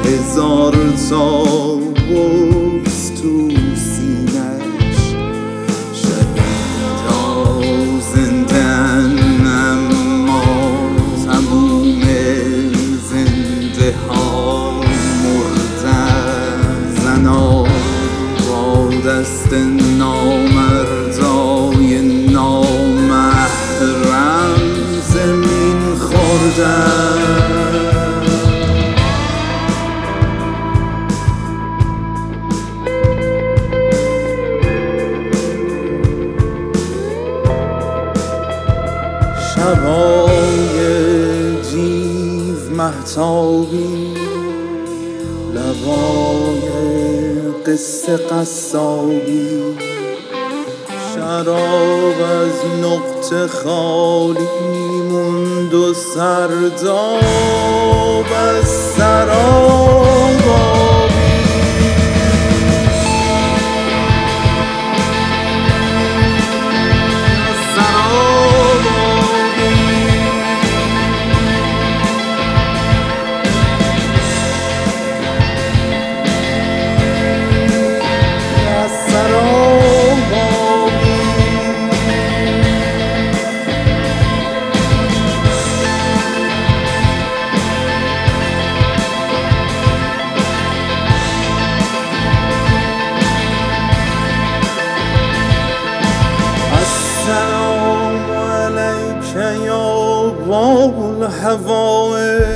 هزار تا بغض تو سینش شهیدا زندن اما تموم زنده ها مردن زنا با دست نامردای نامحرم زمین خوردن. شبای جیو مهتابی لبای قصه قصابی شراب از نقطه خالی موند و سرداب از سراب السلام علیک یا باب الهوائج